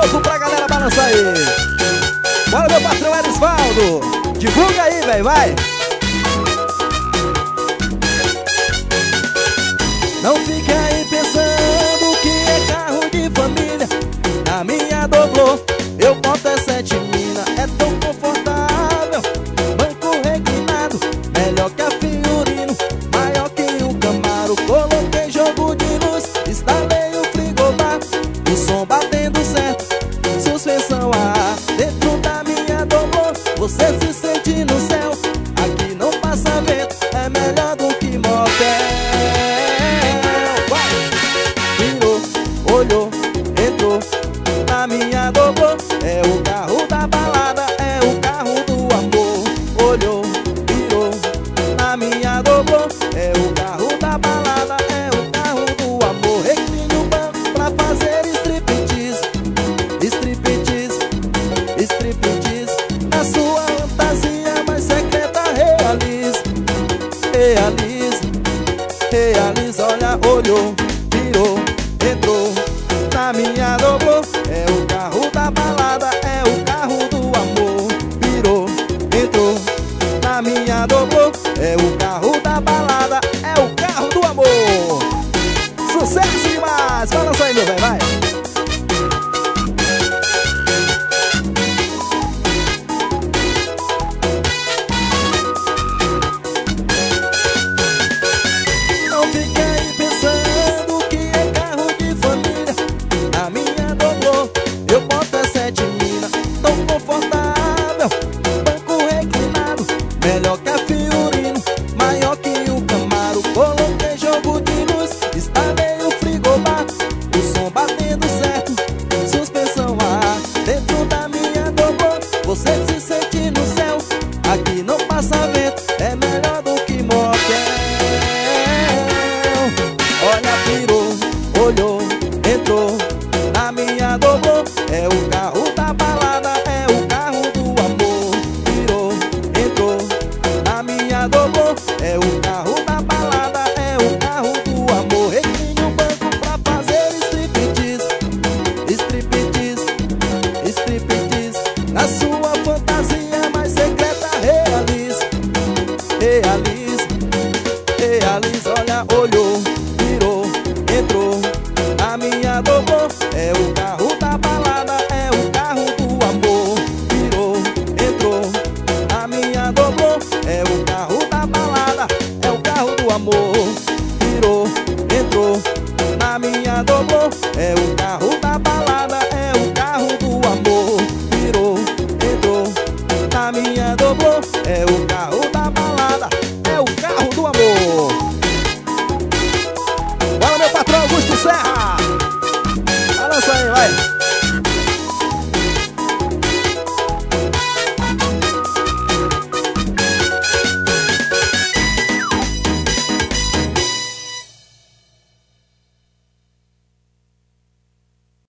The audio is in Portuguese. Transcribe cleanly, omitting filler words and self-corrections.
novo pra galera balançar aí. Bora, meu patrão Erisvaldo. Divulga aí, velho, vai. Não fique aí pensando que é carro de família. Na minha Doblô eu boto é 7 mina. É tão confortável, banco reclinado, melhor que a Fiorino, maior que o Camaro. Coloquei jogo de luz, instalei o frigobar, o som batendo certo, suspensão a ar. Dentro da minha Doblô você se sente no céu. Aqui não passa vento, é melhor do que motel. Virou, olhou, entrou na minha Doblô. É o carro da balada, é o carro do amor. Olhou, virou na minha Doblô. É o carro da balada, é o carro do amor. Recline o banco pra fazer striptease, striptease, striptease. Na sua fantasia mais secreta realize, realize, realize. Olha, olhou, virou, entrou na minha Doblô. É o carro da balada, é o carro do amor. Virou, entrou na minha Doblô. É o carro da balada, é o carro do amor. Sucesso demais! Balança aí, meu velho, vai! Não fique aí pensando que é carro de família. Na minha Doblô eu boto é 7 mina. Tão confortável, banco reclinado, melhor que a Fiorino, maior que o Camaro. Coloquei jogo de luz, instalei o frigobar, o som batendo certo, suspensão a ar. Dentro da minha Doblô você se sente no céu. Aqui não passa vento, é melhor do que motel. Olha, virou, olhou, entrou na minha Doblô. É o carro da balada, é o carro do amor. Virou, entrou na minha Doblô. É o carro da balada, é o carro do amor. Recline o banco pra fazer striptease, striptease, striptease. Na sua fantasia mais secreta realize, realize, realize. Olha, olhou, virou, entrou na minha Doblô. É o carro da balada, é o carro do amor. Virou, entrou na minha Doblô. É o carro